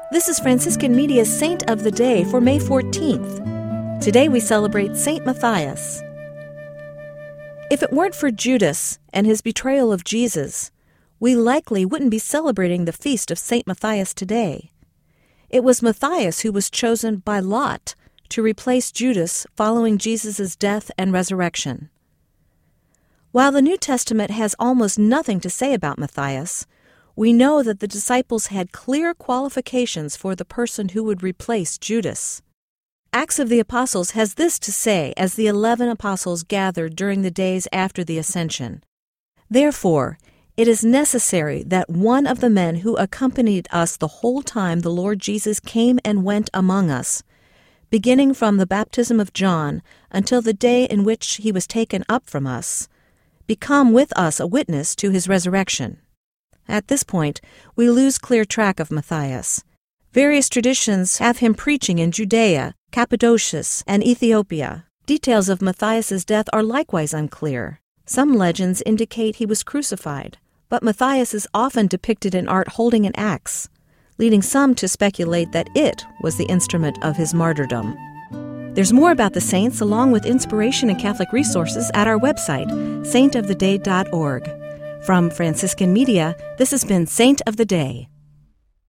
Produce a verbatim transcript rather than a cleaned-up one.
This is Franciscan Media's Saint of the Day for May fourteenth. Today we celebrate Saint Matthias. If it weren't for Judas and his betrayal of Jesus, we likely wouldn't be celebrating the feast of Saint Matthias today. It was Matthias who was chosen by lot to replace Judas following Jesus' death and resurrection. While the New Testament has almost nothing to say about Matthias, we know that the disciples had clear qualifications for the person who would replace Judas. Acts of the Apostles has this to say as the eleven apostles gathered during the days after the Ascension. Therefore, it is necessary that one of the men who accompanied us the whole time the Lord Jesus came and went among us, beginning from the baptism of John until the day in which he was taken up from us, become with us a witness to his resurrection. At this point, we lose clear track of Matthias. Various traditions have him preaching in Judea, Cappadocia, and Ethiopia. Details of Matthias's death are likewise unclear. Some legends indicate he was crucified, but Matthias is often depicted in art holding an axe, leading some to speculate that it was the instrument of his martyrdom. There's more about the saints along with inspiration and Catholic resources at our website, saint of the day dot org. From Franciscan Media, this has been Saint of the Day.